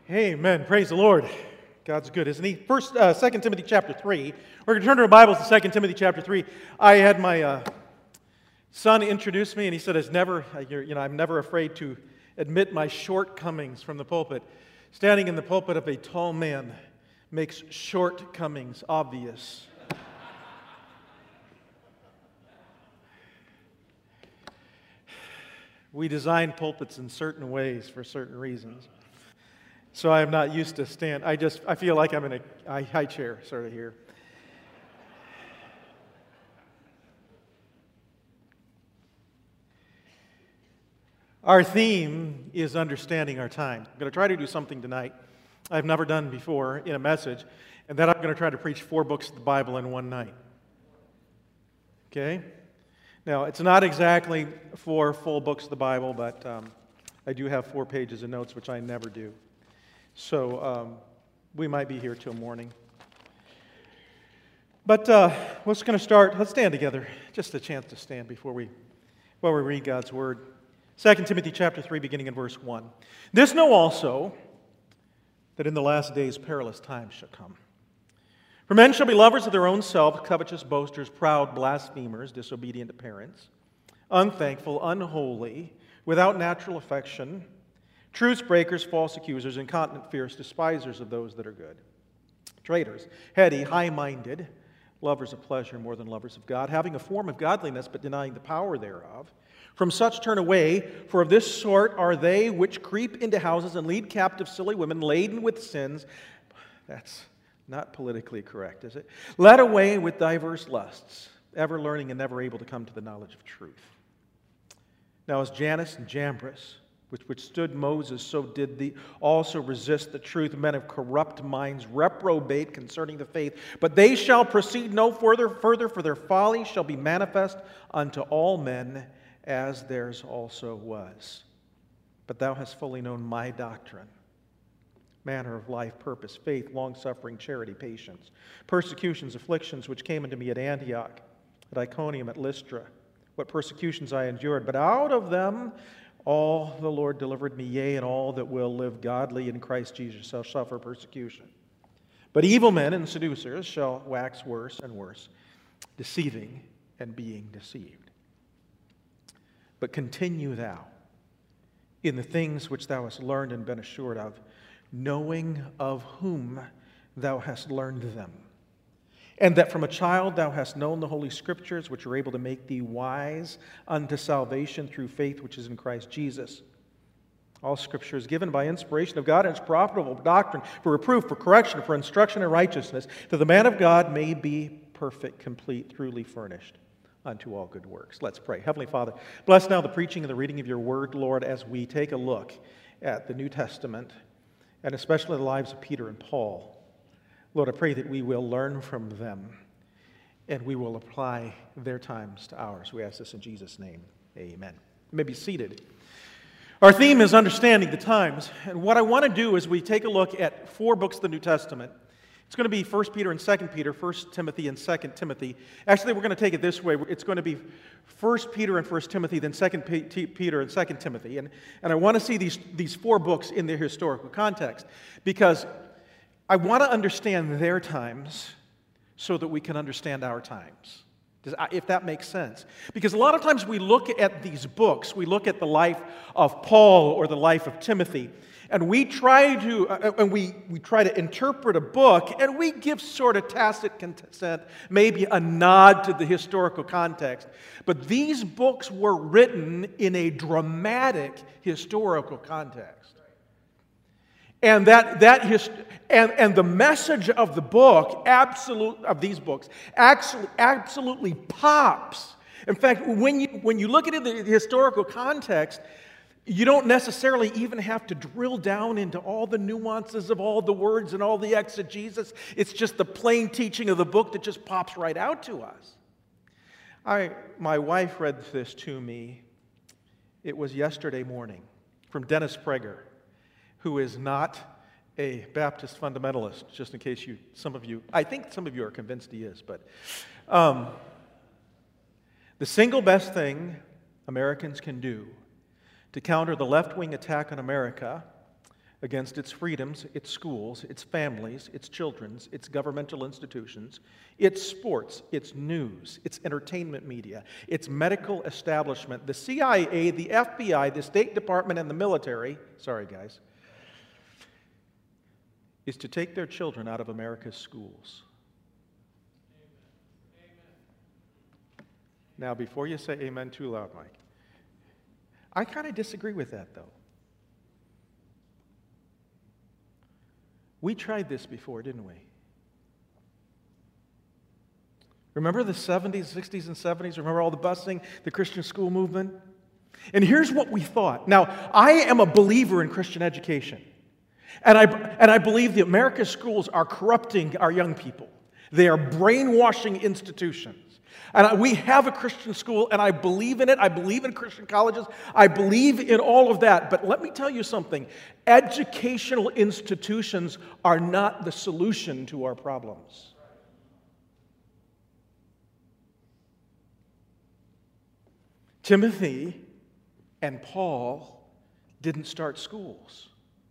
Amen. Praise the Lord. God's good, isn't He? First, 2 Timothy chapter 3. We're going to turn to our Bibles to 2 Timothy chapter 3. I had my son introduce me, and he said, I'm never afraid to admit my shortcomings from the pulpit. Standing in the pulpit of a tall man makes shortcomings obvious. We design pulpits in certain ways for certain reasons. So I am not used to stand. I feel like I'm in a high chair sort of here. Our theme is understanding our time. I'm going to try to do something tonight I've never done before in a message, and then I'm going to try to preach 4 books of the Bible in one night. Okay? Now, it's not exactly 4 full books of the Bible, but I do have 4 pages of notes, which I never do. So we might be here till morning. But we're just going to start. Let's stand together. Just a chance to stand before we read God's Word. 2 Timothy chapter 3, beginning in verse 1. This know also, that in the last days perilous times shall come. For men shall be lovers of their own self, covetous, boasters, proud, blasphemers, disobedient to parents, unthankful, unholy, without natural affection, truce breakers, false accusers, incontinent, fierce, despisers of those that are good, traitors, heady, high-minded, lovers of pleasure more than lovers of God, having a form of godliness but denying the power thereof. From such turn away, for of this sort are they which creep into houses and lead captive silly women laden with sins. That's not politically correct, is it? Led away with diverse lusts, ever learning and never able to come to the knowledge of truth. Now as Jannes and Jambres, which withstood Moses, so did they also resist the truth, men of corrupt minds, reprobate concerning the faith. But they shall proceed no further, for their folly shall be manifest unto all men, as theirs also was. But thou hast fully known my doctrine, manner of life, purpose, faith, long-suffering, charity, patience, persecutions, afflictions, which came unto me at Antioch, at Iconium, at Lystra, what persecutions I endured. But out of them all the Lord delivered me, yea, and all that will live godly in Christ Jesus shall suffer persecution. But evil men and seducers shall wax worse and worse, deceiving and being deceived. But continue thou in the things which thou hast learned and been assured of, knowing of whom thou hast learned them, and that from a child thou hast known the Holy Scriptures, which are able to make thee wise unto salvation through faith which is in Christ Jesus. All Scripture is given by inspiration of God, and is profitable for doctrine, for reproof, for correction, for instruction in righteousness, that the man of God may be perfect, complete, truly furnished unto all good works. Let's pray. Heavenly Father, bless now the preaching and the reading of your word, Lord, as we take a look at the New Testament, and especially the lives of Peter and Paul. Lord, I pray that we will learn from them, and we will apply their times to ours. We ask this in Jesus' name. Amen. You may be seated. Our theme is understanding the times, and what I want to do is we take a look at 4 books of the New Testament. It's going to be 1 Peter and 2 Peter, 1 Timothy and 2 Timothy. Actually, we're going to take it this way. It's going to be 1 Peter and 1 Timothy, then 2 Peter and 2 Timothy. And I want to see these 4 books in their historical context, because I want to understand their times so that we can understand our times, if that makes sense. Because a lot of times we look at these books, we look at the life of Paul or the life of Timothy, and we try to interpret a book, and we give sort of tacit consent, maybe a nod to the historical context. But these books were written in a dramatic historical context. And the message of the book, of these books, absolutely pops. In fact, when you look at it in the historical context, you don't necessarily even have to drill down into all the nuances of all the words and all the exegesis. It's just the plain teaching of the book that just pops right out to us. My wife read this to me. It was yesterday morning from Dennis Prager, who is not a Baptist fundamentalist, just in case I think some of you are convinced he is, but the single best thing Americans can do to counter the left-wing attack on America against its freedoms, its schools, its families, its children's, its governmental institutions, its sports, its news, its entertainment media, its medical establishment, the CIA, the FBI, the State Department, and the military, sorry guys, is to take their children out of America's schools. Amen. Now, before you say amen too loud, Mike, I kind of disagree with that, though. We tried this before, didn't we? Remember the 70s, 60s, and 70s? Remember all the busing, the Christian school movement? And here's what we thought. Now, I am a believer in Christian education. And I believe that America's schools are corrupting our young people. They are brainwashing institutions. And we have a Christian school, and I believe in it. I believe in Christian colleges. I believe in all of that. But let me tell you something. Educational institutions are not the solution to our problems. Timothy and Paul didn't start schools.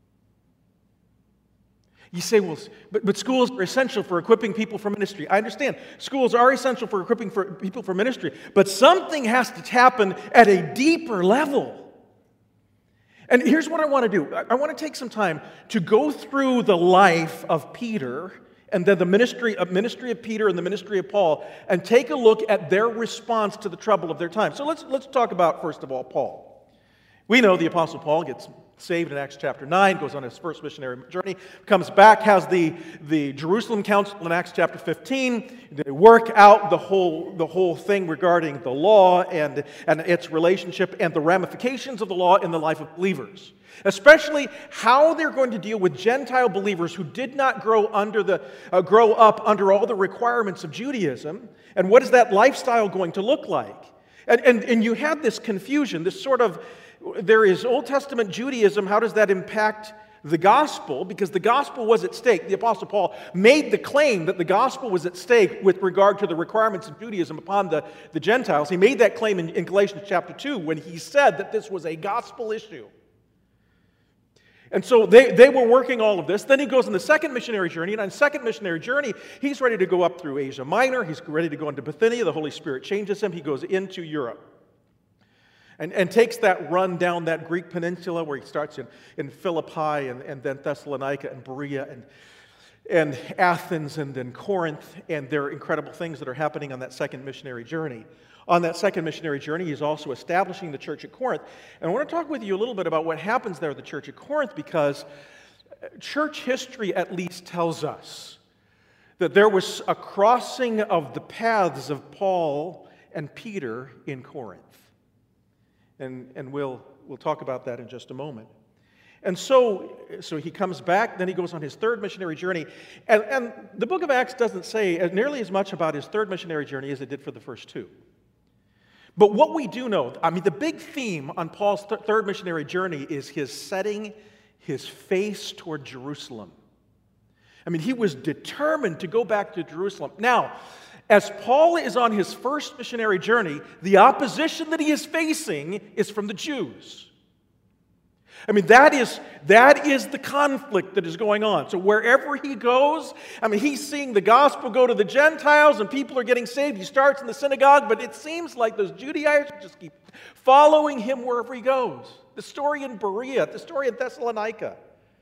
You say, well, but schools are essential for equipping people for ministry. I understand. Schools are essential for equipping people for ministry. But something has to happen at a deeper level. And here's what I want to do. I want to take some time to go through the life of Peter and then the ministry of Peter and the ministry of Paul and take a look at their response to the trouble of their time. So let's talk about, first of all, Paul. We know the Apostle Paul gets saved in Acts chapter 9, goes on his first missionary journey, comes back, has the Jerusalem Council in Acts chapter 15. They work out the whole thing regarding the law and its relationship and the ramifications of the law in the life of believers. Especially how they're going to deal with Gentile believers who did not grow up under all the requirements of Judaism. And what is that lifestyle going to look like? And you had this confusion, this sort of, there is Old Testament Judaism. How does that impact the gospel? Because the gospel was at stake. The Apostle Paul made the claim that the gospel was at stake with regard to the requirements of Judaism upon the Gentiles. He made that claim in Galatians chapter 2 when he said that this was a gospel issue. And so they were working all of this. Then he goes on the second missionary journey. And on the second missionary journey, he's ready to go up through Asia Minor. He's ready to go into Bithynia. The Holy Spirit changes him. He goes into Europe. And takes that run down that Greek peninsula where he starts in Philippi and then Thessalonica and Berea and Athens and then Corinth. And there are incredible things that are happening on that second missionary journey. On that second missionary journey, he's also establishing the church at Corinth. And I want to talk with you a little bit about what happens there at the church at Corinth, because church history at least tells us that there was a crossing of the paths of Paul and Peter in Corinth. And we'll talk about that in just a moment. And so he comes back, then he goes on his third missionary journey. And the book of Acts doesn't say nearly as much about his third missionary journey as it did for the first two. But what we do know, the big theme on Paul's third missionary journey is his setting his face toward Jerusalem. He was determined to go back to Jerusalem. Now, as Paul is on his first missionary journey, the opposition that he is facing is from the Jews. That is the conflict that is going on. So wherever he goes, he's seeing the gospel go to the Gentiles and people are getting saved. He starts in the synagogue, but it seems like those Judaizers just keep following him wherever he goes. The story in Berea, the story in Thessalonica,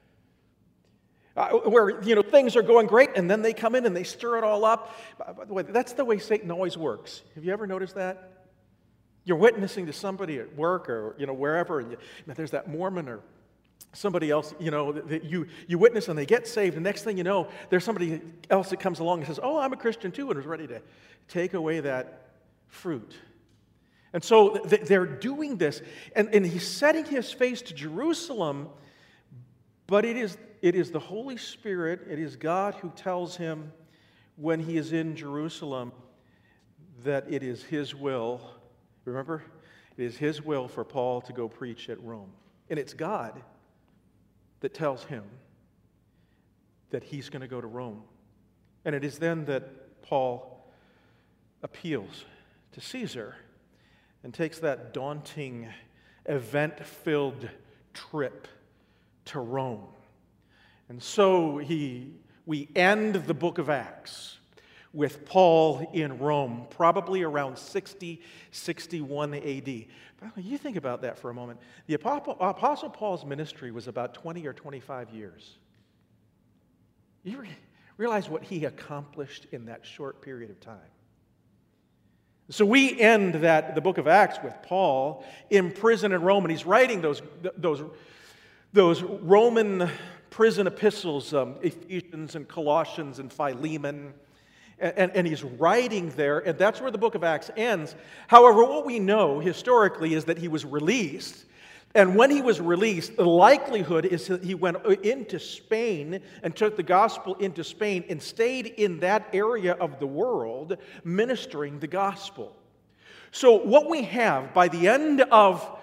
where things are going great, and then they come in and they stir it all up. By the way, that's the way Satan always works. Have you ever noticed that? You're witnessing to somebody at work or wherever, and there's that Mormon or somebody else that you witness and they get saved. And next thing you know, there's somebody else that comes along and says, "Oh, I'm a Christian too," and is ready to take away that fruit. And so they're doing this, and he's setting his face to Jerusalem, but it is the Holy Spirit, it is God who tells him when he is in Jerusalem that it is his will. Remember? It is his will for Paul to go preach at Rome. And it's God that tells him that he's going to go to Rome. And it is then that Paul appeals to Caesar and takes that daunting, event-filled trip to Rome. And so we end the book of Acts with Paul in Rome, probably around 60, 61 AD. But you think about that for a moment. The Apostle Paul's ministry was about 20 or 25 years. You realize what he accomplished in that short period of time. So we end the book of Acts with Paul in prison in Rome, and he's writing those Roman prison epistles, Ephesians and Colossians and Philemon, and he's writing there, and that's where the book of Acts ends. However, what we know historically is that he was released, and when he was released, the likelihood is that he went into Spain and took the gospel into Spain and stayed in that area of the world ministering the gospel. So what we have by the end of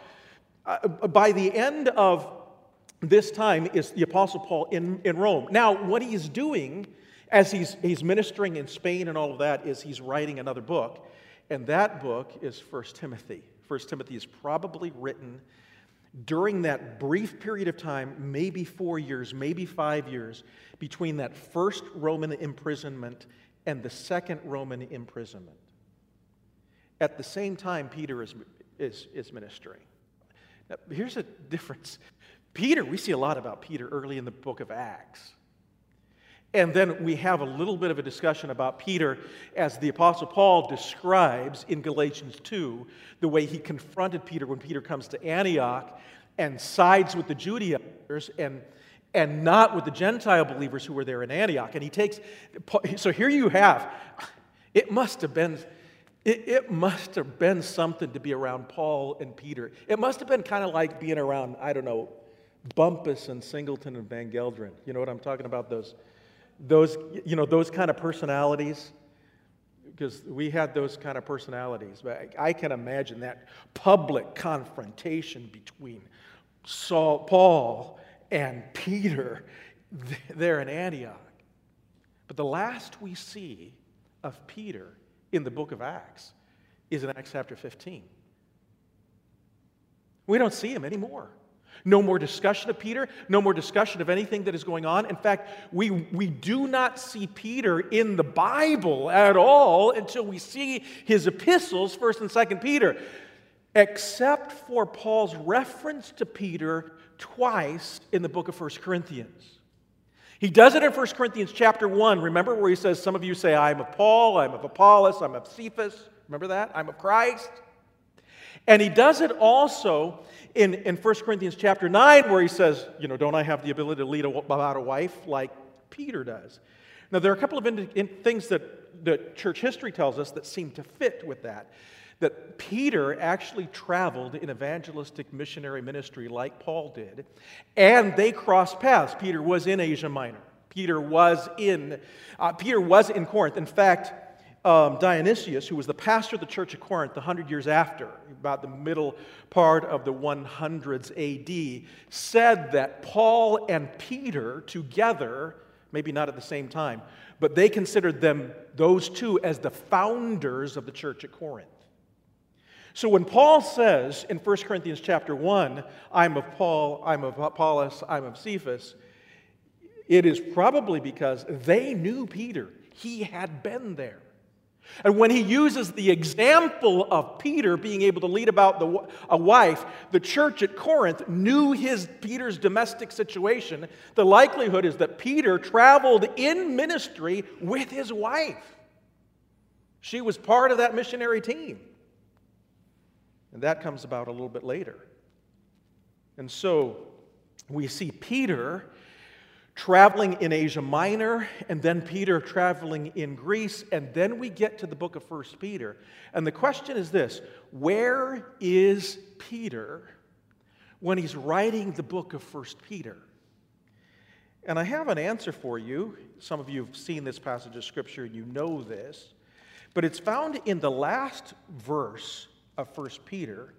this time is the Apostle Paul in Rome. Now, what he's doing as he's ministering in Spain and all of that is he's writing another book, and that book is 1 Timothy. 1 Timothy is probably written during that brief period of time, maybe 4 years, maybe 5 years, between that first Roman imprisonment and the second Roman imprisonment. At the same time, Peter is ministering. Now, here's a difference. Peter, we see a lot about Peter early in the book of Acts. And then we have a little bit of a discussion about Peter as the Apostle Paul describes in Galatians 2, the way he confronted Peter when Peter comes to Antioch and sides with the Judaizers and not with the Gentile believers who were there in Antioch. And he takes, so here you have, it must have been something to be around Paul and Peter. It must have been kind of like being around, I don't know, Bumpus and Singleton and Van Gelderen. You know what I'm talking about? Those kind of personalities, because we had those kind of personalities. But I can imagine that public confrontation between Paul and Peter there in Antioch. But the last we see of Peter in the book of Acts is in Acts chapter 15. We don't see him anymore. No more discussion of Peter, no more discussion of anything that is going on. In fact, we do not see Peter in the Bible at all until we see his epistles, 1st and 2nd Peter, except for Paul's reference to Peter twice in the book of 1 Corinthians. He does it in 1 Corinthians chapter 1, remember, where he says, some of you say, I'm of Paul, I'm of Apollos, I'm of Cephas. Remember that? I'm of Christ. And he does it also in 1 Corinthians chapter 9, where he says, don't I have the ability to lead about a wife like Peter does? Now, there are a couple of things that the church history tells us that seem to fit with that. That Peter actually traveled in evangelistic missionary ministry like Paul did, and they crossed paths. Peter was in Asia Minor. Peter was in Corinth. In fact, Dionysius, who was the pastor of the church of Corinth 100 years after, about the middle part of the 100s AD, said that Paul and Peter together, maybe not at the same time, but they considered those two as the founders of the church at Corinth. So when Paul says in 1 Corinthians chapter 1, I'm of Paul, I'm of Apollos, I'm of Cephas, it is probably because they knew Peter. He had been there. And when he uses the example of Peter being able to lead about a wife, the church at Corinth knew Peter's domestic situation. The likelihood is that Peter traveled in ministry with his wife. She was part of that missionary team. And that comes about a little bit later. And so we see Peter traveling in Asia Minor, and then Peter traveling in Greece, and then we get to the book of 1 Peter. And the question is this: where is Peter when he's writing the book of 1 Peter? And I have an answer for you. Some of you have seen this passage of Scripture, and you know this. But it's found in the last verse of 1 Peter.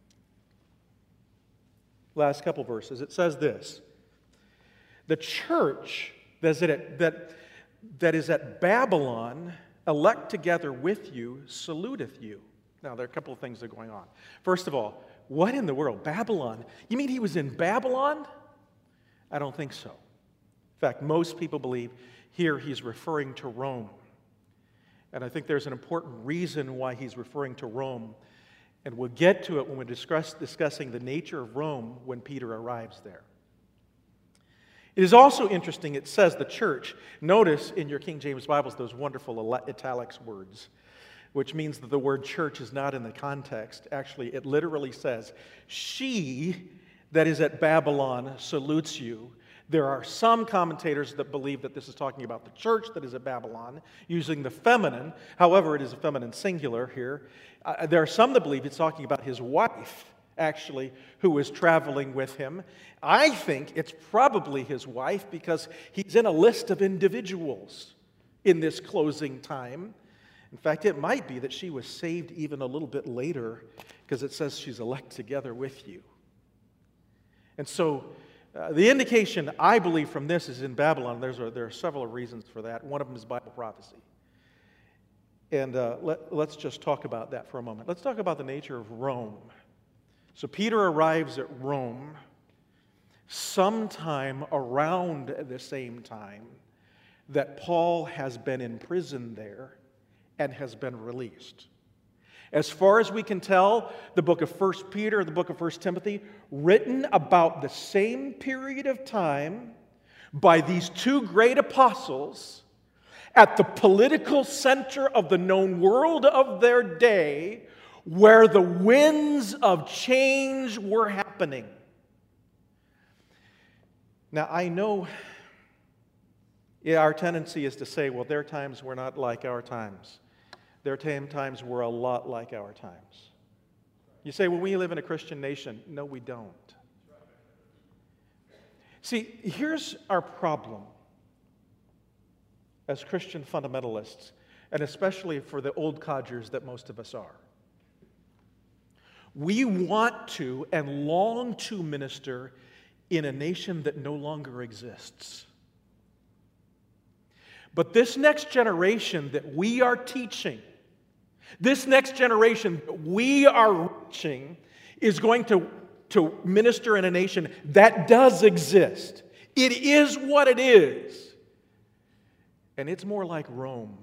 Last couple verses. It says this: the church that is at Babylon, elect together with you, saluteth you. Now, there are a couple of things that are going on. First of all, what in the world? Babylon? You mean he was in Babylon? I don't think so. In fact, most people believe here he's referring to Rome. And I think there's an important reason why he's referring to Rome. And we'll get to it when we're discussing the nature of Rome when Peter arrives there. It is also interesting, it says the church. Notice in your King James Bibles those wonderful italics words, which means that the word church is not in the context. Actually, it literally says, she that is at Babylon salutes you. There are some commentators that believe that this is talking about the church that is at Babylon, using the feminine. However, it is a feminine singular here. There are some that believe it's talking about his wife, actually, who is traveling with him. I think it's probably his wife because he's in a list of individuals in this closing time. In fact, it might be that she was saved even a little bit later because it says she's elect together with you. And so the indication, I believe, from this is in Babylon. There are several reasons for that. One of them is Bible prophecy. And let's just talk about that for a moment. Let's talk about the nature of Rome. So Peter arrives at Rome sometime around the same time that Paul has been in prison there and has been released. As far as we can tell, the book of 1 Peter, the book of 1 Timothy, written about the same period of time by these two great apostles at the political center of the known world of their day, where the winds of change were happening. Now, I know our tendency is to say, well, their times were not like our times. Their times were a lot like our times. You say, well, we live in a Christian nation. No, we don't. See, here's our problem as Christian fundamentalists, and especially for the old codgers that most of us are. We want to and long to minister in a nation that no longer exists. But this next generation that we are teaching, this next generation that we are reaching, is going to minister in a nation that does exist. It is what it is. And it's more like Rome.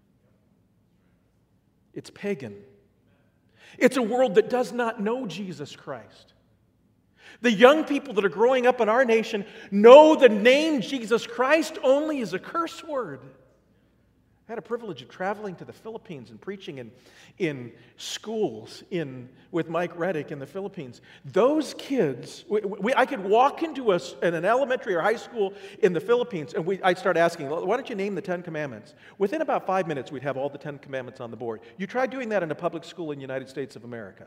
It's pagan. It's a world that does not know Jesus Christ. The young people that are growing up in our nation know the name Jesus Christ only as a curse word. I had a privilege of traveling to the Philippines and preaching in schools with Mike Reddick in the Philippines. Those kids, I could walk into an elementary or high school in the Philippines, and I'd start asking, why don't you name the 10 Commandments? Within about 5 minutes, we'd have all the 10 Commandments on the board. You try doing that in a public school in the United States of America.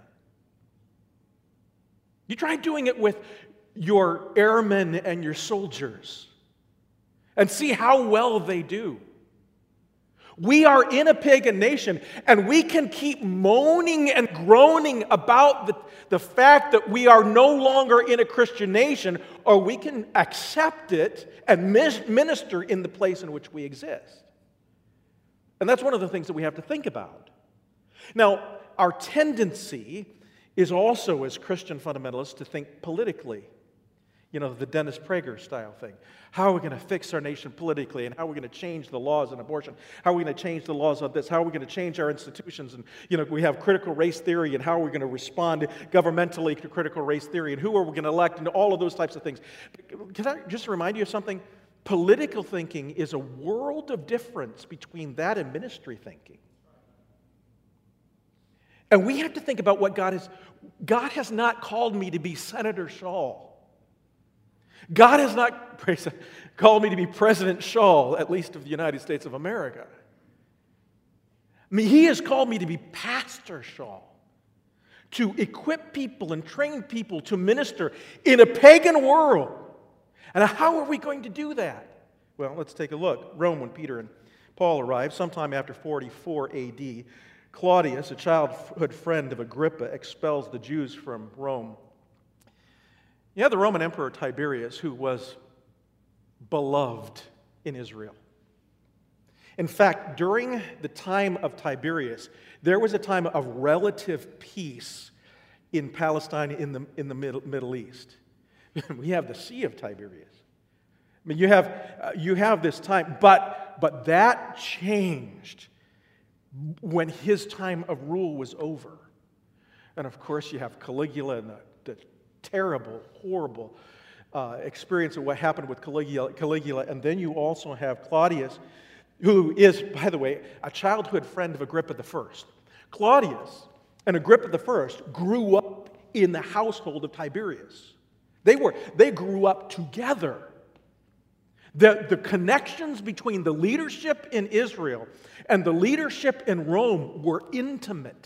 You try doing it with your airmen and your soldiers and see how well they do. We are in a pagan nation, and we can keep moaning and groaning about the fact that we are no longer in a Christian nation, or we can accept it and minister in the place in which we exist. And that's one of the things that we have to think about. Now, our tendency is also, as Christian fundamentalists, to think politically. You know, the Dennis Prager style thing. How are we going to fix our nation politically? And how are we going to change the laws on abortion? How are we going to change the laws on this? How are we going to change our institutions? And, we have critical race theory, and how are we going to respond governmentally to critical race theory? And who are we going to elect? And all of those types of things. Can I just remind you of something? Political thinking is a world of difference between that and ministry thinking. And we have to think about what God has not called me to be Senator Shaw. God has not called me to be President Shaw, at least of the United States of America. I mean, He has called me to be Pastor Shaw, to equip people and train people to minister in a pagan world. And how are we going to do that? Well, let's take a look. Rome, when Peter and Paul arrived, sometime after 44 A.D., Claudius, a childhood friend of Agrippa, expels the Jews from Rome. You have the Roman Emperor Tiberius, who was beloved in Israel. In fact, during the time of Tiberius, there was a time of relative peace in Palestine, in the Middle East. We have the Sea of Tiberias. I mean, you have this time, but that changed when his time of rule was over. And of course, you have Caligula and the terrible, horrible experience of what happened with Caligula. And then you also have Claudius, who is, by the way, a childhood friend of Agrippa I. Claudius and Agrippa I grew up in the household of Tiberius. They grew up together. The connections between the leadership in Israel and the leadership in Rome were intimate.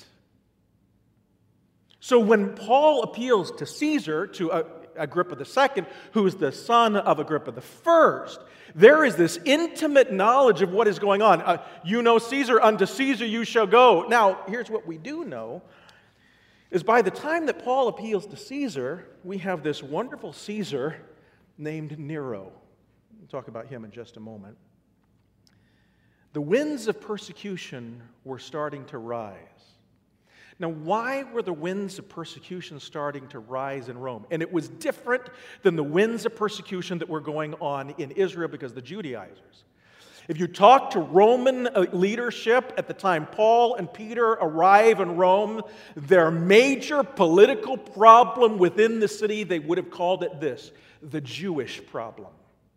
So when Paul appeals to Caesar, to Agrippa II, who is the son of Agrippa I, there is this intimate knowledge of what is going on. You know Caesar, unto Caesar you shall go. Now, here's what we do know, is by the time that Paul appeals to Caesar, we have this wonderful Caesar named Nero. We'll talk about him in just a moment. The winds of persecution were starting to rise. Now, why were the winds of persecution starting to rise in Rome? And it was different than the winds of persecution that were going on in Israel because of the Judaizers. If you talk to Roman leadership at the time Paul and Peter arrive in Rome, their major political problem within the city, they would have called it this: the Jewish problem.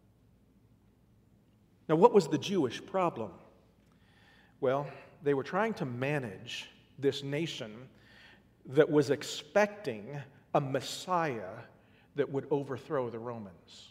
Now, what was the Jewish problem? Well, they were trying to manage this nation that was expecting a Messiah that would overthrow the Romans.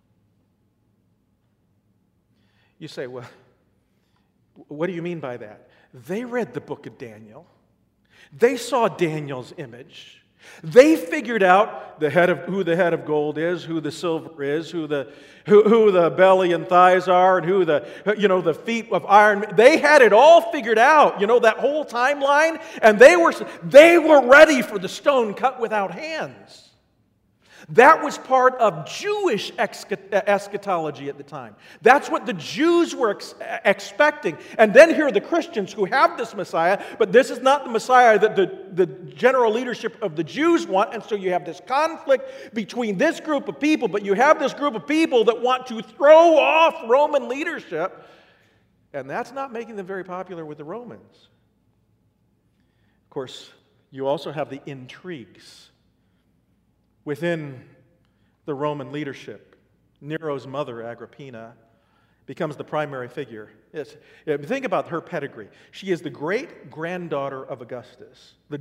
You say, well, what do you mean by that? They read the book of Daniel. They saw Daniel's image. They figured out who the head of gold is, who the silver is, who the belly and thighs are, and who the feet of iron. They had it all figured out, that whole timeline, and they were ready for the stone cut without hands. That was part of Jewish eschatology at the time. That's what the Jews were expecting. And then here are the Christians who have this Messiah, but this is not the Messiah that the general leadership of the Jews want. And so you have this conflict between this group of people, but you have this group of people that want to throw off Roman leadership. And that's not making them very popular with the Romans. Of course, you also have the intrigues within the Roman leadership. Nero's mother, Agrippina, becomes the primary figure. Think about her pedigree. She is the great-granddaughter of Augustus, the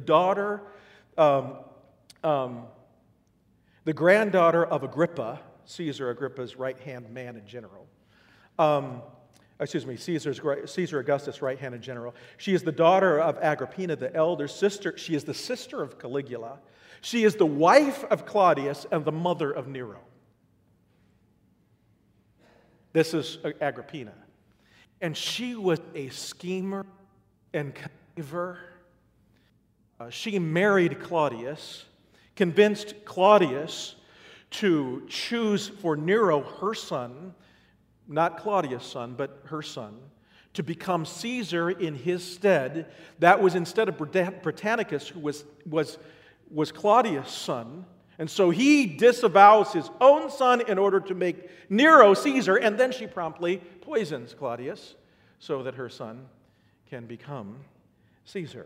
granddaughter of Agrippa, Caesar Agrippa's right-hand man in general. Caesar Augustus' right-handed general. She is the daughter of Agrippina, the elder sister. She is the sister of Caligula. She is the wife of Claudius and the mother of Nero. This is Agrippina. And she was a schemer and conniver. She married Claudius, convinced Claudius to choose for Nero her son, not Claudius' son, but her son, to become Caesar in his stead. That was instead of Britannicus, who was Claudius' son. And so he disavows his own son in order to make Nero Caesar, and then she promptly poisons Claudius so that her son can become Caesar.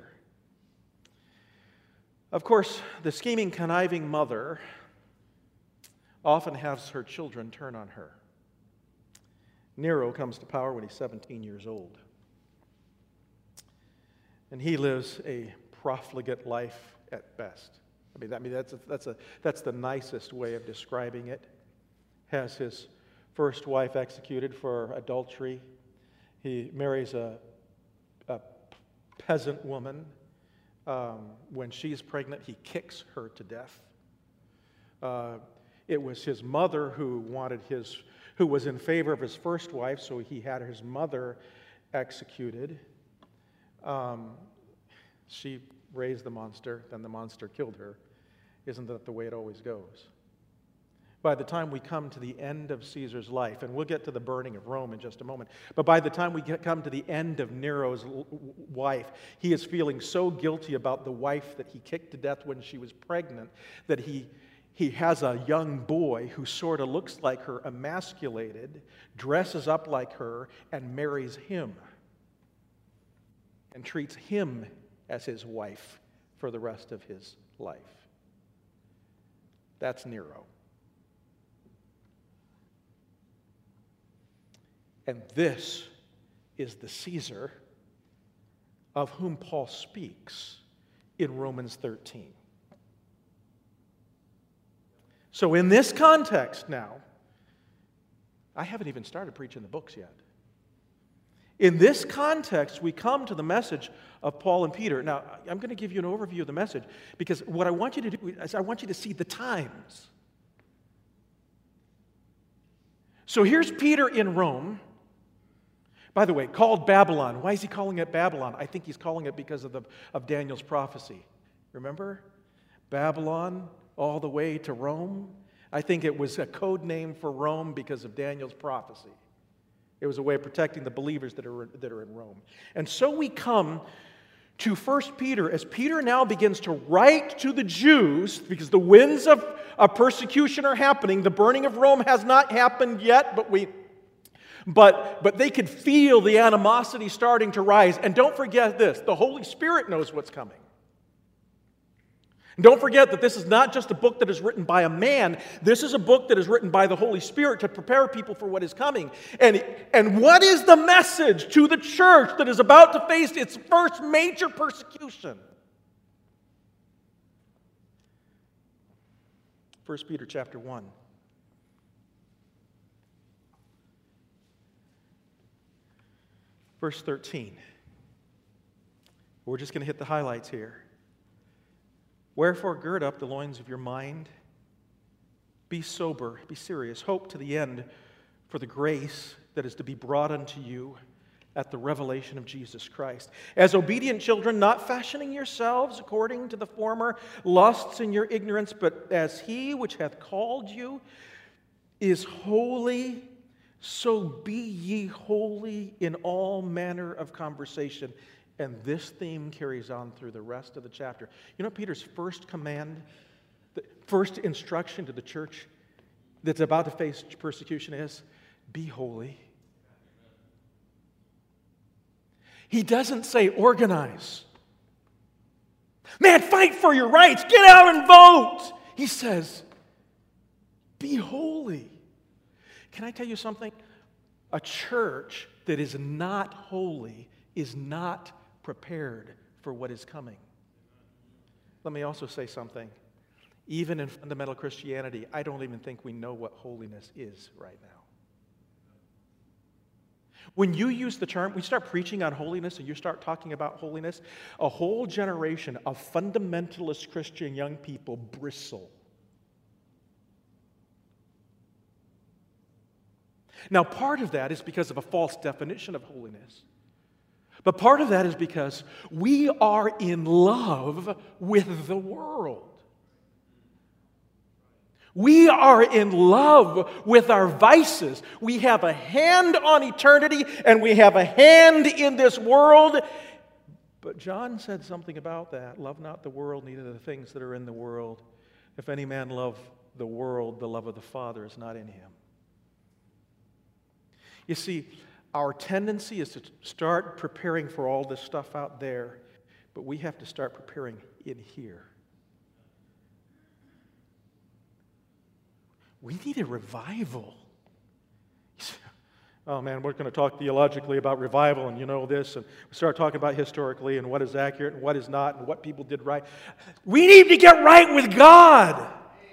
Of course, the scheming, conniving mother often has her children turn on her. Nero comes to power when he's 17 years old. And he lives a profligate life at best. I mean that's the nicest way of describing it. Has his first wife executed for adultery. He marries a peasant woman. When she's pregnant, he kicks her to death. It was his mother who was in favor of his first wife, so he had his mother executed. She raised the monster, then the monster killed her. Isn't that the way it always goes? By the time we come to the end of Caesar's life, and we'll get to the burning of Rome in just a moment, but by the time we come to the end of Nero's wife, he is feeling so guilty about the wife that he kicked to death when she was pregnant that he he has a young boy who sort of looks like her, emasculated, dresses up like her, and marries him. And treats him as his wife for the rest of his life. That's Nero. And this is the Caesar of whom Paul speaks in Romans 13. So in this context now, I haven't even started preaching the books yet. In this context, we come to the message of Paul and Peter. Now, I'm going to give you an overview of the message because what I want you to do is I want you to see the times. So here's Peter in Rome. By the way, called Babylon. Why is he calling it Babylon? I think he's calling it because of Daniel's prophecy. Remember? Babylon all the way to Rome. I think it was a code name for Rome because of Daniel's prophecy. It was a way of protecting the believers that are in Rome. And so we come to 1 Peter as Peter now begins to write to the Jews because the winds of persecution are happening. The burning of Rome has not happened yet, but they could feel the animosity starting to rise. And don't forget this, the Holy Spirit knows what's coming. And don't forget that this is not just a book that is written by a man. This is a book that is written by the Holy Spirit to prepare people for what is coming. And what is the message to the church that is about to face its first major persecution? 1 Peter chapter 1. Verse 13. We're just going to hit the highlights here. Wherefore, gird up the loins of your mind. Be sober, be serious. Hope to the end for the grace that is to be brought unto you at the revelation of Jesus Christ. As obedient children, not fashioning yourselves according to the former lusts in your ignorance, but as he which hath called you is holy, so be ye holy in all manner of conversation. And this theme carries on through the rest of the chapter. You know Peter's first command, the first instruction to the church that's about to face persecution is? Be holy. He doesn't say organize. Man, fight for your rights. Get out and vote. He says, be holy. Can I tell you something? A church that is not holy is not prepared for what is coming. Let me also say something. Even in fundamental Christianity, I don't even think we know what holiness is right now. When you use the term, we start preaching on holiness and you start talking about holiness, a whole generation of fundamentalist Christian young people bristle. Now, part of that is because of a false definition of holiness. But part of that is because we are in love with the world. We are in love with our vices. We have a hand on eternity and we have a hand in this world. But John said something about that. Love not the world, neither the things that are in the world. If any man love the world, the love of the Father is not in him. You see, our tendency is to start preparing for all this stuff out there, but we have to start preparing in here. We need a revival. Oh man, we're going to talk theologically about revival and you know this, and we start talking about historically and what is accurate and what is not and what people did right. We need to get right with God.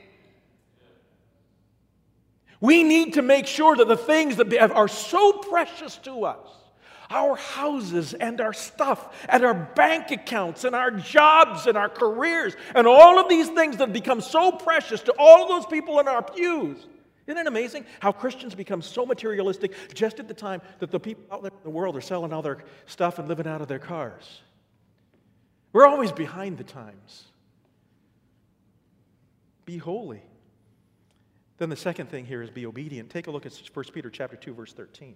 We need to make sure that the things that are so precious to us, our houses and our stuff and our bank accounts and our jobs and our careers and all of these things that become so precious to all of those people in our pews. Isn't it amazing how Christians become so materialistic just at the time that the people out there in the world are selling all their stuff and living out of their cars? We're always behind the times. Be holy. Then the second thing here is be obedient. Take a look at 1 Peter chapter 2, verse 13.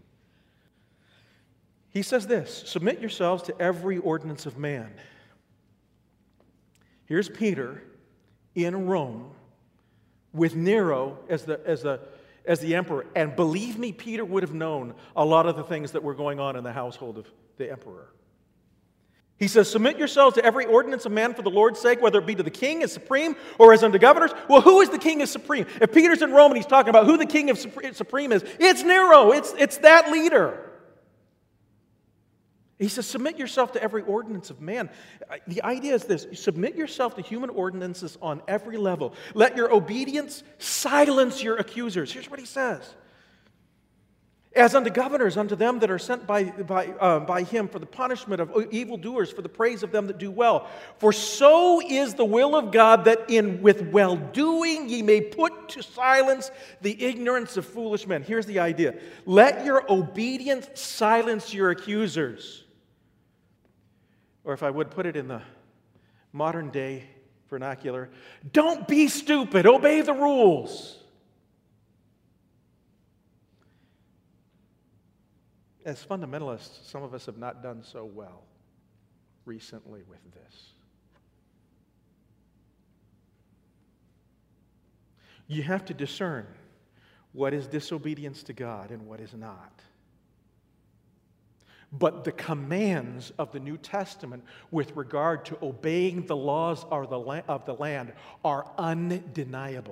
He says this, submit yourselves to every ordinance of man. Here's Peter in Rome with Nero as the emperor. And believe me, Peter would have known a lot of the things that were going on in the household of the emperor. He says, submit yourselves to every ordinance of man for the Lord's sake, whether it be to the king as supreme or as unto governors. Well, who is the king as supreme? If Peter's in Rome and he's talking about who the king of supreme is, it's Nero. It's that leader. He says, submit yourself to every ordinance of man. The idea is this: submit yourself to human ordinances on every level. Let your obedience silence your accusers. Here's what he says. As unto governors, unto them that are sent by him for the punishment of evildoers, for the praise of them that do well. For so is the will of God, that with well-doing ye may put to silence the ignorance of foolish men. Here's the idea. Let your obedience silence your accusers. Or if I would put it in the modern day vernacular, don't be stupid, obey the rules. As fundamentalists, some of us have not done so well recently with this. You have to discern what is disobedience to God and what is not. But the commands of the New Testament with regard to obeying the laws of the land are undeniable.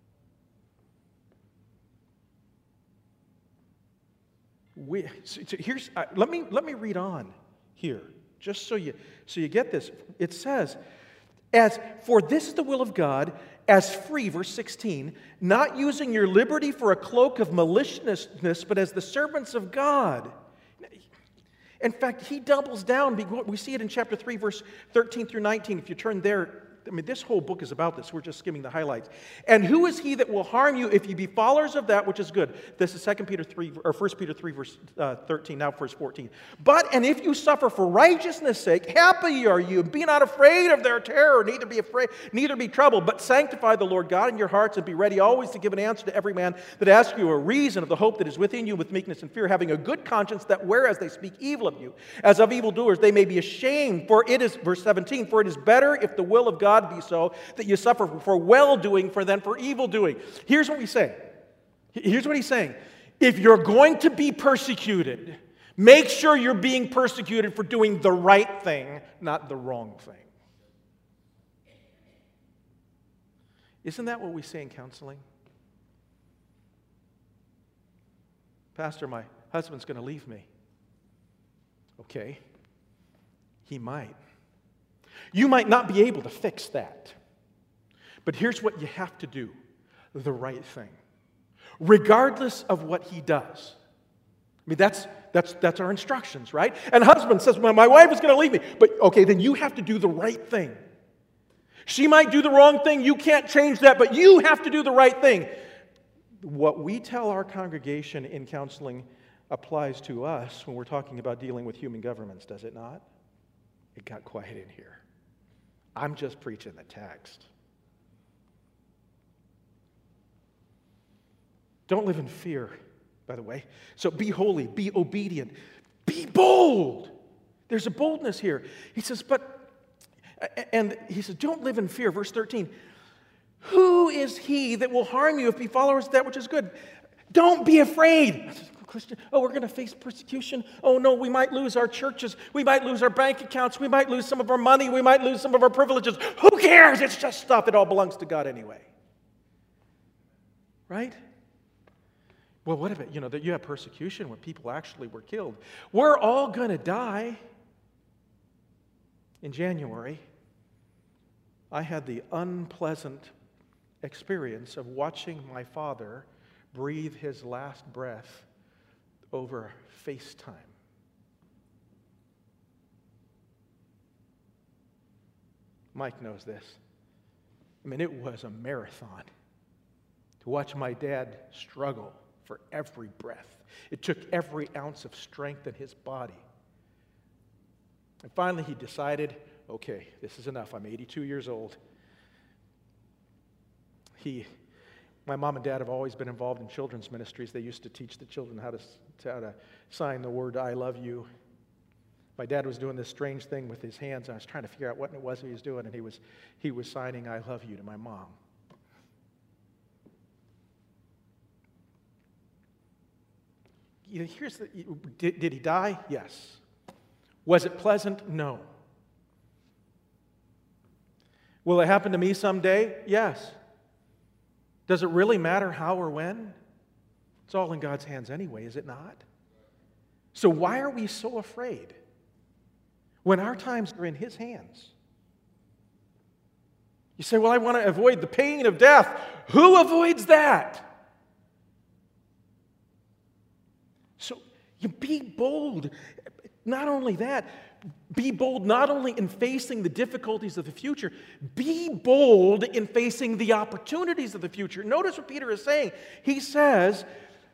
Let me read on here, just so you get this. It says, for this is the will of God, as free, verse 16, not using your liberty for a cloak of maliciousness, but as the servants of God. In fact, he doubles down. We see it in chapter 3, verse 13 through 19. If you turn there, this whole book is about this. We're just skimming the highlights. And who is he that will harm you if you be followers of that which is good? This is 1 Peter 3, verse 13, now verse 14. And if you suffer for righteousness' sake, happy are you. Be not afraid of their terror, neither be troubled, but sanctify the Lord God in your hearts, and be ready always to give an answer to every man that asks you a reason of the hope that is within you with meekness and fear, having a good conscience, that whereas they speak evil of you, as of evildoers, they may be ashamed. For it is, verse 17, for it is better if the will of God be so, that you suffer for well-doing than for evil-doing. Here's what we say. Here's what he's saying. If you're going to be persecuted, make sure you're being persecuted for doing the right thing, not the wrong thing. Isn't that what we say in counseling? Pastor, my husband's going to leave me. Okay, he might. You might not be able to fix that. But here's what you have to do: the right thing. Regardless of what he does. I mean, that's our instructions, right? And husband says, well, my wife is going to leave me. But okay, then you have to do the right thing. She might do the wrong thing. You can't change that, but you have to do the right thing. What we tell our congregation in counseling applies to us when we're talking about dealing with human governments, does it not? It got quiet in here. I'm just preaching the text. Don't live in fear, by the way. So be holy, be obedient, be bold. There's a boldness here. He says, don't live in fear. Verse 13, who is he that will harm you if he follows that which is good? Don't be afraid. Christian, we're going to face persecution. Oh no, we might lose our churches. We might lose our bank accounts. We might lose some of our money. We might lose some of our privileges. Who cares? It's just stuff. It all belongs to God anyway. Right? Well, what if that you have persecution when people actually were killed? We're all going to die. In January, I had the unpleasant experience of watching my father breathe his last breath over FaceTime. Mike knows this. I mean, it was a marathon to watch my dad struggle for every breath. It took every ounce of strength in his body. And finally he decided, okay, this is enough. I'm 82 years old. My mom and dad have always been involved in children's ministries. They used to teach the children how to sign the word I love you. My dad was doing this strange thing with his hands, and I was trying to figure out what it was he was doing, and he was signing I love you to my mom. did he die? Yes. Was it pleasant? No. Will it happen to me someday? Yes. Does it really matter how or when? It's all in God's hands anyway, is it not? So why are we so afraid when our times are in His hands? You say, well, I want to avoid the pain of death. Who avoids that? So you be bold. Not only that, be bold not only in facing the difficulties of the future, be bold in facing the opportunities of the future. Notice what Peter is saying. He says,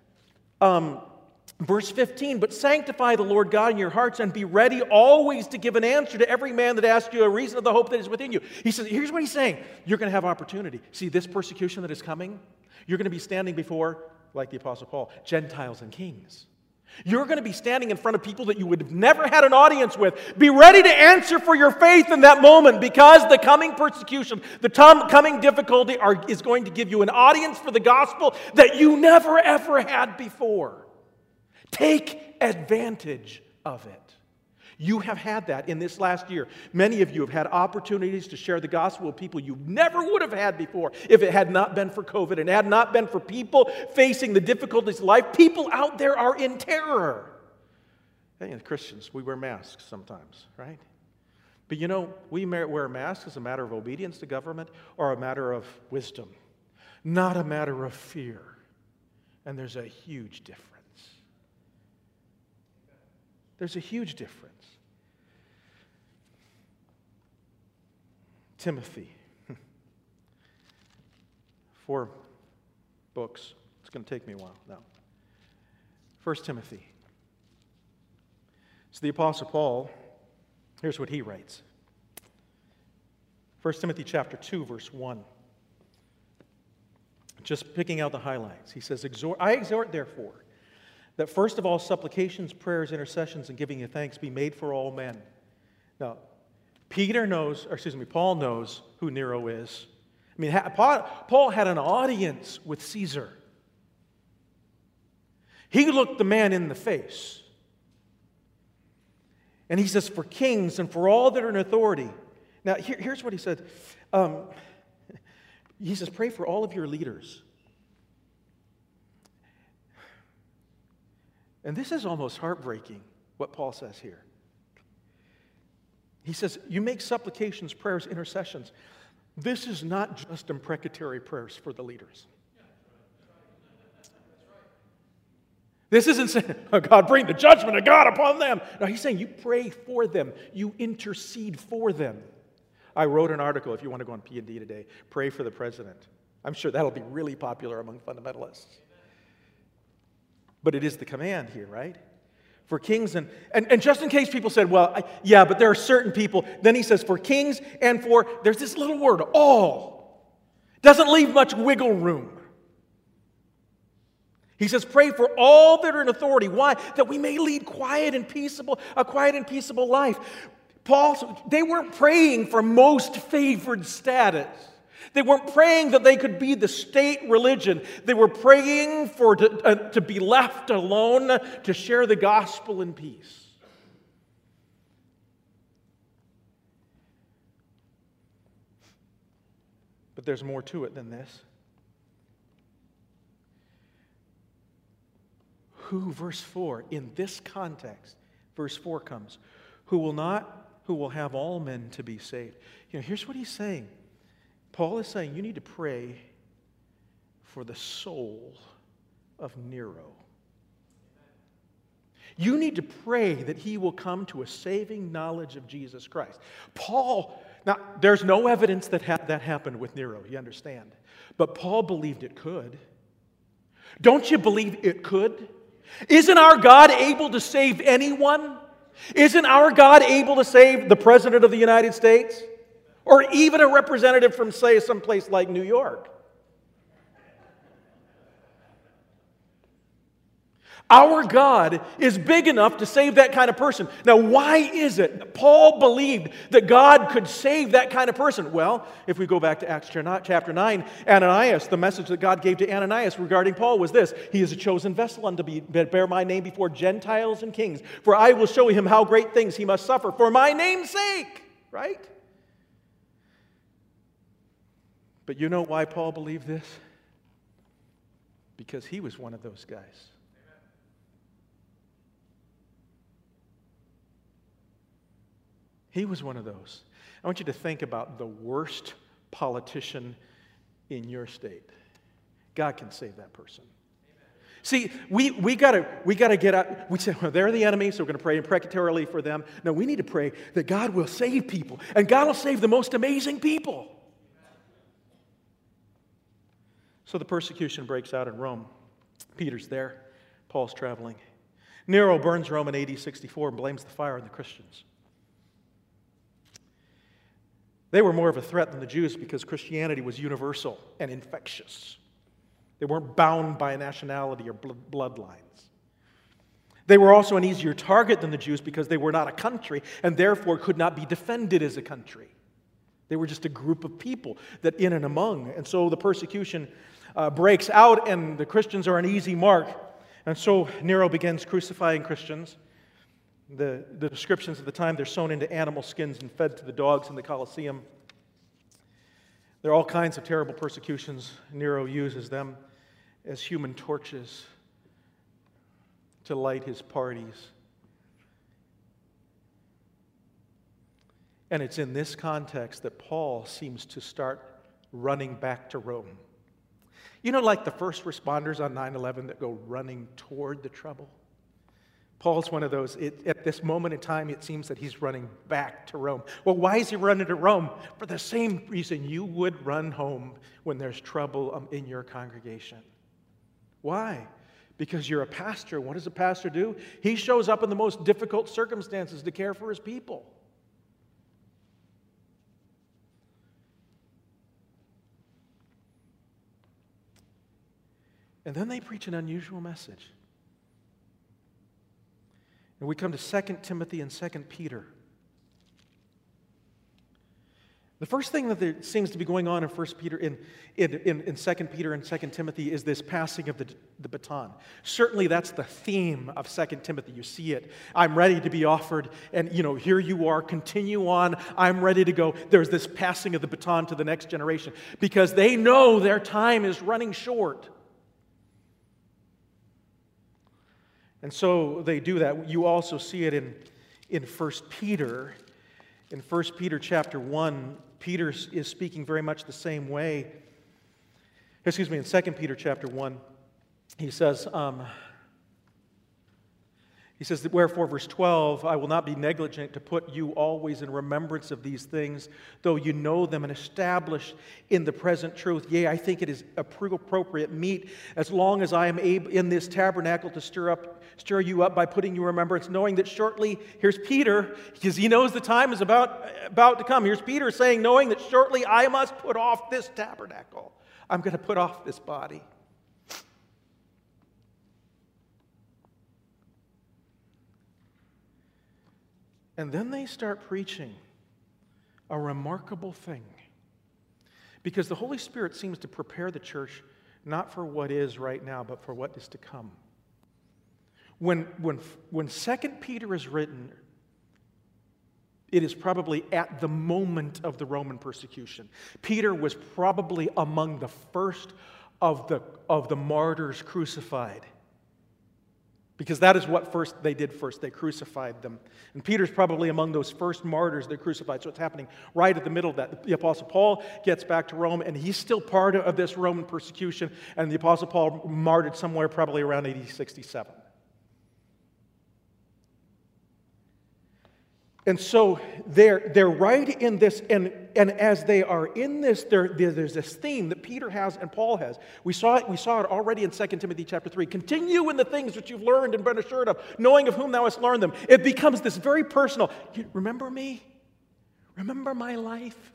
verse 15, but sanctify the Lord God in your hearts and be ready always to give an answer to every man that asks you a reason of the hope that is within you. He says, here's what he's saying. You're going to have opportunity. See, this persecution that is coming, you're going to be standing before, like the Apostle Paul, Gentiles and kings. You're going to be standing in front of people that you would have never had an audience with. Be ready to answer for your faith in that moment, because the coming persecution, the coming difficulty is going to give you an audience for the gospel that you never ever had before. Take advantage of it. You have had that in this last year. Many of you have had opportunities to share the gospel with people you never would have had before if it had not been for COVID and had not been for people facing the difficulties of life. People out there are in terror. Hey, as Christians, we wear masks sometimes, right? But you know, we wear masks as a matter of obedience to government or a matter of wisdom, not a matter of fear. And there's a huge difference. There's a huge difference. Timothy. 4 books. It's going to take me a while now. 1 Timothy. So the Apostle Paul, here's what he writes. 1 Timothy chapter 2, verse 1. Just picking out the highlights. He says, I exhort, therefore, that first of all supplications, prayers, intercessions, and giving of thanks be made for all men. Now, Paul knows who Nero is. I mean, Paul had an audience with Caesar. He looked the man in the face. And he says, for kings and for all that are in authority. Now, here's what he said. He says, pray for all of your leaders. And this is almost heartbreaking, what Paul says here. He says, you make supplications, prayers, intercessions. This is not just imprecatory prayers for the leaders. This isn't saying, oh, God, bring the judgment of God upon them. No, he's saying you pray for them. You intercede for them. I wrote an article, if you want to go on P&D today, pray for the president. I'm sure that'll be really popular among fundamentalists. But it is the command here, right? For kings and just in case people said, well, yeah, but there are certain people. Then he says, for kings and for, there's this little word, all. Doesn't leave much wiggle room. He says, pray for all that are in authority. Why? That we may lead a quiet and peaceable life. They weren't praying for most favored status. They weren't praying that they could be the state religion. They were praying to be left alone to share the gospel in peace. But there's more to it than this. Verse 4, in this context, verse 4 comes, who will have all men to be saved. You know, here's what he's saying. Paul is saying you need to pray for the soul of Nero. You need to pray that he will come to a saving knowledge of Jesus Christ. Now, there's no evidence that that happened with Nero, you understand. But Paul believed it could. Don't you believe it could? Isn't our God able to save anyone? Isn't our God able to save the President of the United States? Or even a representative from, say, someplace like New York? Our God is big enough to save that kind of person. Now, why is it Paul believed that God could save that kind of person? Well, if we go back to Acts chapter 9, Ananias, the message that God gave to Ananias regarding Paul was this: He is a chosen vessel unto bear my name before Gentiles and kings, for I will show him how great things he must suffer for my name's sake. Right? But you know why Paul believed this? Because he was one of those guys. He was one of those. I want you to think about the worst politician in your state. God can save that person. See, we gotta get out. We say, well, they're the enemy, so we're going to pray imprecatorily for them. No, we need to pray that God will save people, and God will save the most amazing people. So the persecution breaks out in Rome. Peter's there. Paul's traveling. Nero burns Rome in AD 64 and blames the fire on the Christians. They were more of a threat than the Jews because Christianity was universal and infectious. They weren't bound by nationality or bloodlines. They were also an easier target than the Jews because they were not a country and therefore could not be defended as a country. They were just a group of people that in and among. And so the persecution breaks out and the Christians are an easy mark. And so Nero begins crucifying Christians. The descriptions of the time, they're sewn into animal skins and fed to the dogs in the Colosseum. There are all kinds of terrible persecutions. Nero uses them as human torches to light his parties. And it's in this context that Paul seems to start running back to Rome. You know, like the first responders on 9/11 that go running toward the trouble? Paul's one of those. At this moment in time, it seems that he's running back to Rome. Well, why is he running to Rome? For the same reason you would run home when there's trouble in your congregation. Why? Because you're a pastor. What does a pastor do? He shows up in the most difficult circumstances to care for his people. And then they preach an unusual message. And we come to 2 Timothy and 2 Peter. The first thing that there seems to be going on in 1 Peter, in 2 Peter and 2 Timothy is this passing of the baton. Certainly that's the theme of 2 Timothy. You see it. I'm ready to be offered, and here you are, continue on. I'm ready to go. There's this passing of the baton to the next generation because they know their time is running short. And so they do that. You also see it in 1 Peter. In 1 Peter chapter 1, Peter is speaking very much the same way. In 2 Peter chapter 1, he says, wherefore, verse 12, I will not be negligent to put you always in remembrance of these things, though you know them and established in the present truth. Yea, I think it is appropriate meet, as long as I am able in this tabernacle to stir you up by putting you in remembrance, knowing that shortly, here's Peter, because he knows the time is about to come. Here's Peter saying, knowing that shortly I must put off this tabernacle. I'm going to put off this body. And then they start preaching a remarkable thing. Because the Holy Spirit seems to prepare the church not for what is right now, but for what is to come. When 2 Peter is written, it is probably at the moment of the Roman persecution. Peter was probably among the first of the martyrs crucified. Because that is what they did first. They crucified them. And Peter's probably among those first martyrs they crucified. So it's happening right at the middle of that. The Apostle Paul gets back to Rome, and he's still part of this Roman persecution. And the Apostle Paul martyred somewhere probably around AD 67. And so they're right in this, and as they are in this, there's this theme that Peter has and Paul has. We saw it already in 2 Timothy chapter 3. Continue in the things which you've learned and been assured of, knowing of whom thou hast learned them. It becomes this very personal. Remember me? Remember my life?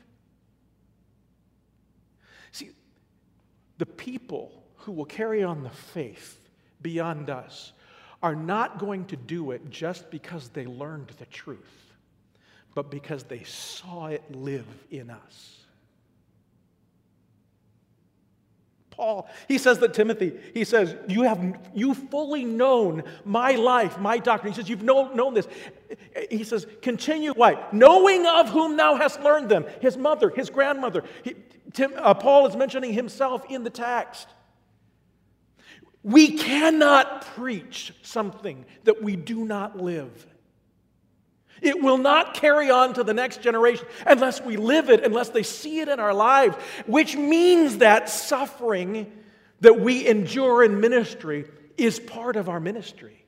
See, the people who will carry on the faith beyond us are not going to do it just because they learned the truth, but because they saw it live in us. Paul, he says that Timothy, he says, you've fully known my life, my doctrine. He says, you've known this. He says, continue, why? Knowing of whom thou hast learned them. His mother, his grandmother. Paul is mentioning himself in the text. We cannot preach something that we do not live. It will not carry on to the next generation unless we live it, unless they see it in our lives, which means that suffering that we endure in ministry is part of our ministry.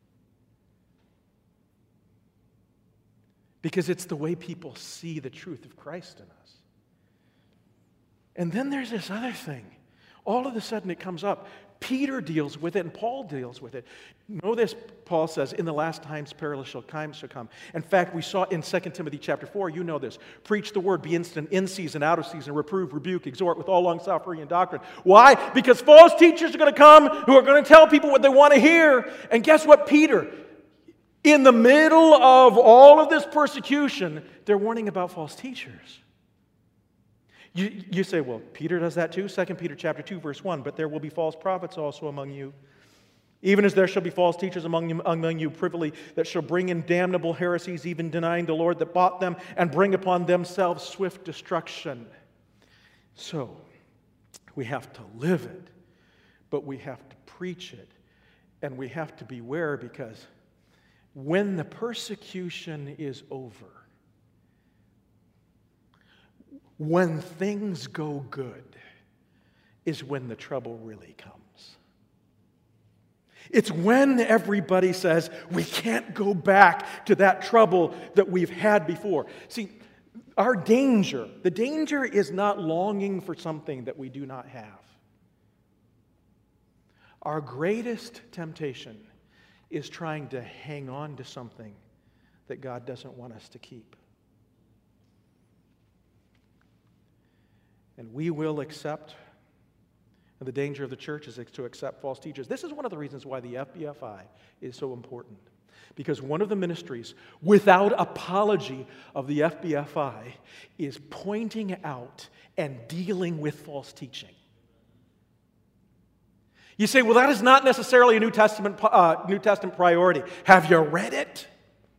Because it's the way people see the truth of Christ in us. And then there's this other thing. All of a sudden it comes up. Peter deals with it and Paul deals with it. Know this, Paul says, in the last times perilous times shall come. In fact, we saw in 2 Timothy chapter 4, you know this. Preach the word, be instant, in season, out of season, reprove, rebuke, exhort with all long suffering and doctrine. Why? Because false teachers are going to come who are going to tell people what they want to hear. And guess what, Peter? In the middle of all of this persecution, they're warning about false teachers. You say, well, Peter does that too? 2 Peter chapter 2, verse 1, but there will be false prophets also among you, even as there shall be false teachers among you privily, that shall bring in damnable heresies, even denying the Lord that bought them, and bring upon themselves swift destruction. So, we have to live it, but we have to preach it, and we have to beware, because when the persecution is over, when things go good, is when the trouble really comes. It's when everybody says, we can't go back to that trouble that we've had before. See, the danger is not longing for something that we do not have. Our greatest temptation is trying to hang on to something that God doesn't want us to keep. And we will accept, and the danger of the church is to accept false teachers. This is one of the reasons why the FBFI is so important. Because one of the ministries, without apology, of the FBFI is pointing out and dealing with false teaching. You say, well, that is not necessarily a New Testament priority. Have you read it?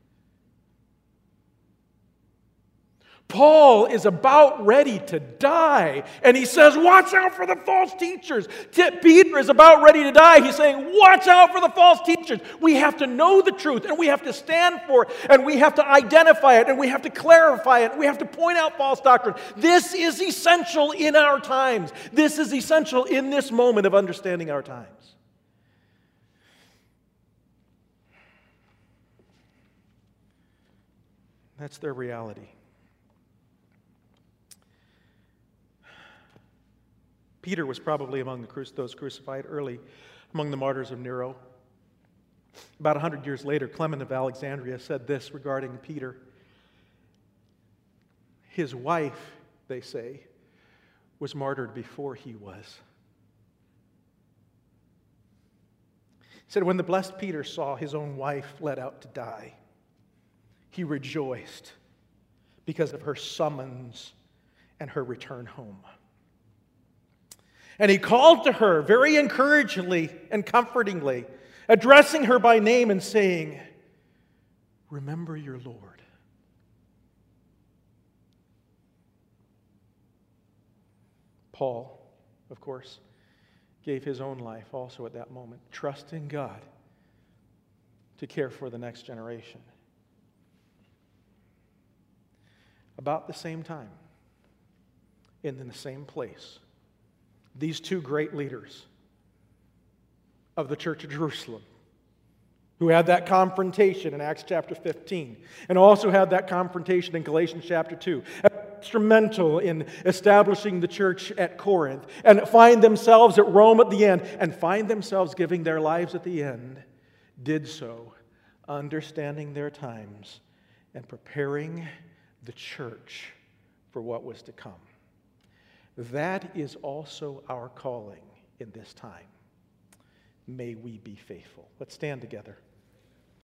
Paul is about ready to die, and he says, watch out for the false teachers. Peter is about ready to die. He's saying, watch out for the false teachers. We have to know the truth, and we have to stand for it, and we have to identify it, and we have to clarify it, and we have to point out false doctrine. This is essential in our times. This is essential in this moment of understanding our times. That's their reality. Peter was probably among those crucified early, among the martyrs of Nero. About 100 years later, Clement of Alexandria said this regarding Peter. His wife, they say, was martyred before he was. He said, when the blessed Peter saw his own wife led out to die, he rejoiced because of her summons and her return home. And he called to her very encouragingly and comfortingly, addressing her by name and saying, remember your Lord. Paul, of course, gave his own life also at that moment, trusting God to care for the next generation. About the same time, in the same place, these two great leaders of the Church of Jerusalem, who had that confrontation in Acts chapter 15, and also had that confrontation in Galatians chapter 2, instrumental in establishing the church at Corinth, and find themselves at Rome at the end, and find themselves giving their lives at the end, did so, understanding their times and preparing the church for what was to come. That is also our calling in this time, may we be faithful. Let's stand together.